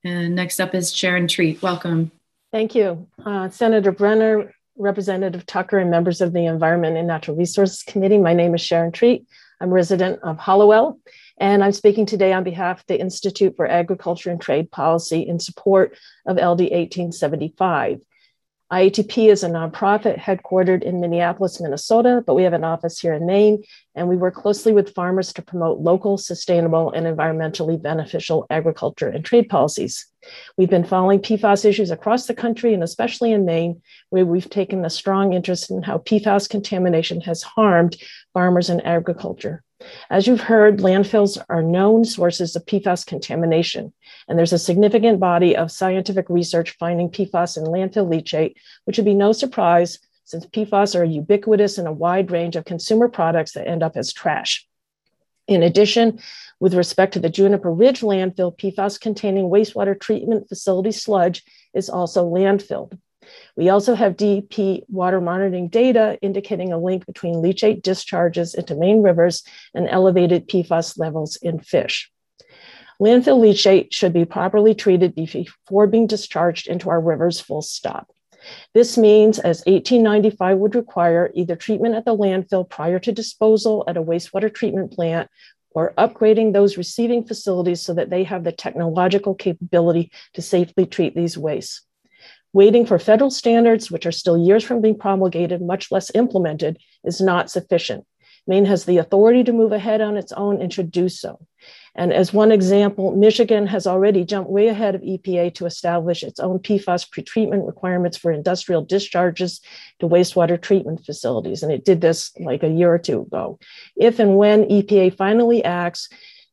And next up is Sharon Treat. Welcome. Thank you. Senator Brenner, Representative Tucker, and members of the Environment and Natural Resources Committee. My name is Sharon Treat. I'm a resident of Hallowell, and I'm speaking today on behalf of the Institute for Agriculture and Trade Policy in support of LD 1875. IATP is a nonprofit headquartered in Minneapolis, Minnesota, but we have an office here in Maine, and we work closely with farmers to promote local, sustainable, and environmentally beneficial agriculture and trade policies. We've been following PFAS issues across the country, and especially in Maine, where we've taken a strong interest in how PFAS contamination has harmed farmers and agriculture. As you've heard, landfills are known sources of PFAS contamination, and there's a significant body of scientific research finding PFAS in landfill leachate, which would be no surprise since PFAS are ubiquitous in a wide range of consumer products that end up as trash. In addition, with respect to the Juniper Ridge landfill, PFAS-containing wastewater treatment facility sludge is also landfilled. We also have DEP water monitoring data indicating a link between leachate discharges into Maine rivers and elevated PFAS levels in fish. Landfill leachate should be properly treated before being discharged into our rivers, full stop. This means, as 1895 would require, either treatment at the landfill prior to disposal at a wastewater treatment plant or upgrading those receiving facilities so that they have the technological capability to safely treat these wastes. Waiting for federal standards, which are still years from being promulgated, much less implemented, is not sufficient. Maine has the authority to move ahead on its own and should do so. And as one example, Michigan has already jumped way ahead of EPA to establish its own PFAS pretreatment requirements for industrial discharges to wastewater treatment facilities. And it did this like a year or two ago. If and when EPA finally acts,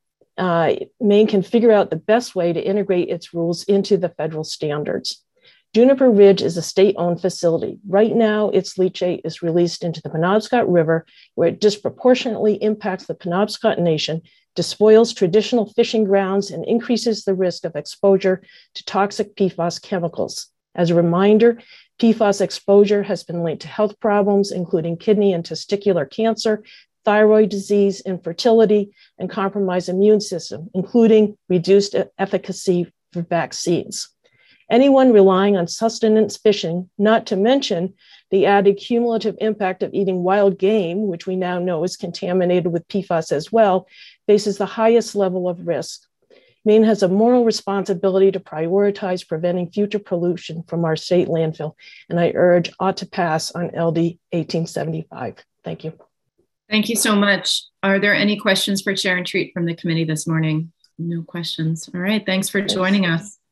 Maine can figure out the best way to integrate its rules into the federal standards. Juniper Ridge is a state-owned facility. Right now, its leachate is released into the Penobscot River, where it disproportionately impacts the Penobscot Nation, despoils traditional fishing grounds, and increases the risk of exposure to toxic PFAS chemicals. As a reminder, PFAS exposure has been linked to health problems, including kidney and testicular cancer, thyroid disease, infertility, and compromised immune system, including reduced efficacy for vaccines. Anyone relying on sustenance fishing, not to mention the added cumulative impact of eating wild game, which we now know is contaminated with PFAS as well, faces the highest level of risk. Maine has a moral responsibility to prioritize preventing future pollution from our state landfill, and I urge ought to pass on LD 1875. Thank you. Thank you so much. Are there any questions for Sharon Treat from the committee this morning? No questions. All right, thanks for joining us.